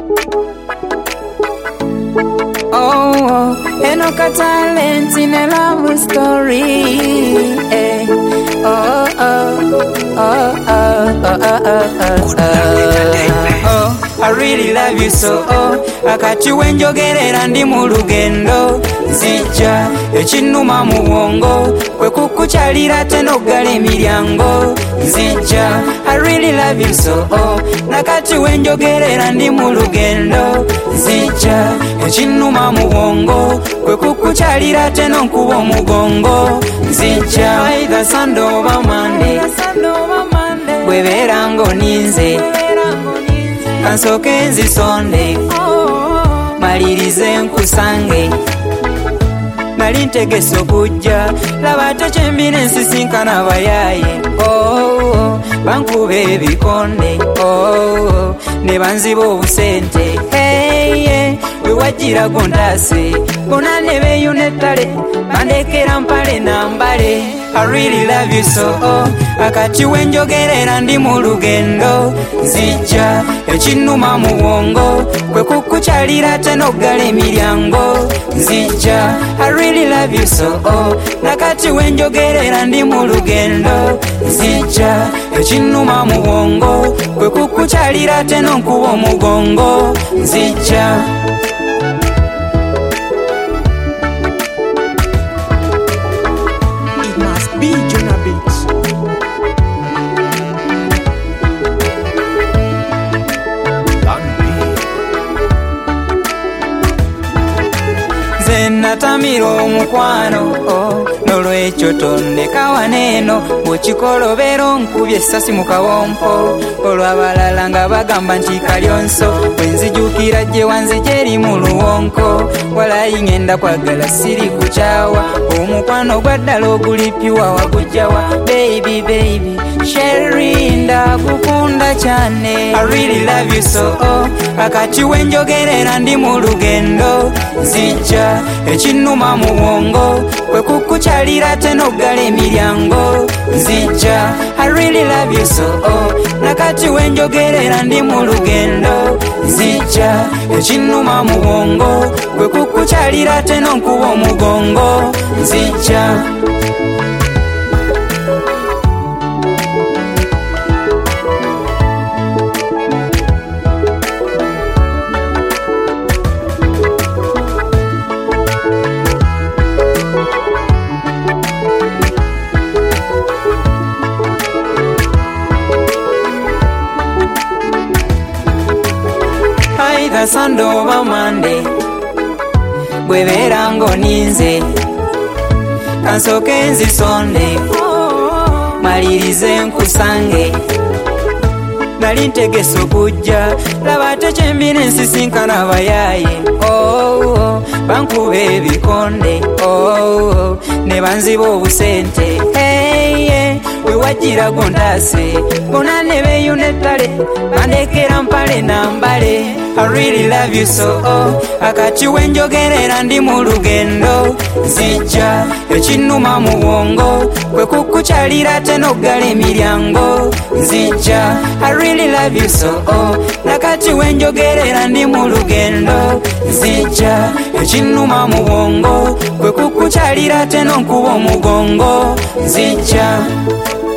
Oh, enoka talent in a love story. Hey. Oh, oh, oh, oh, oh, oh, oh. I really love you so. Akati wenjogerera ndi mu lugendo nzija ekinuma mu bwongo kwe kukukyalira tenogala emiryango nzija. I really love you so. Nakati wenjogerera ndi mu lugendo nzija ekinuma mu bwongo kwe kukukyalira tenonkuba omugongo nzija. Either Sunday oba Monday bwebeera ng'oninze kansooke nzisonde malirize nkusange nali ntegese okujja laba ate kyembire nsisinkana abayaaye bankuba ebikonde ne banziba obusente we wajjira gondase bonna ne beeyuna ettale bandekera mpale na mbale. I really love you so. Akati wenjogerera ndi mu lugendo nzija ekinuma mu bwongo kwe kukukyalira tenogala emiryango nzija. I really love you so. Nakati wenjogerera ndi mu lugendo nzija ekinuma mu bwongo kwe kukukyalira tenonkuba omugongo nzija. Natamira omukwano nolwekyo tondeka waneeno bw'okikolobera onkubye essasi mu kawompo olw'abalala nga bagamba nti kalyonso bwenzijukira gye wanzija eri mu luwonko walayi ngenda kwagala siri kukyawa omukwano gwa ddala ogulipyuwa wagujjawa baby baby Sherry ndakukunda cyane. I really love you so. Akati wenjogerera ndi mu lugendo nzija ekinuma mu bwongo kwe kukukyalira tenogala emiryango nzija. I really love you so. Nakati wenjogerera ndi mu lugendo nzija ekinuma mu bwongo kwe kukukyalira tenonkuba omugongo nzija. Either Sunday oba Monday bwebeera ng'oninze kansooke nzisonde malirize nkusange nali ntegese okujja laba ate kyembire nsisinkana abayaaye bankuba ebikonde ne banziba obusente we wajjira gondase bonna ne beeyuna ettale bandekera mpale na mbale. I really love you so. Akati wenjogerera ndi mu lugendo nzija ekinuma mu bwongo kwe kukukyalira tenogala emiryango nzija. I really love you so. Nakati wenjogerera ndi mu lugendo nzija ekinuma mu bwongo kwe kukukyalira tenonkuba omugongo nzija.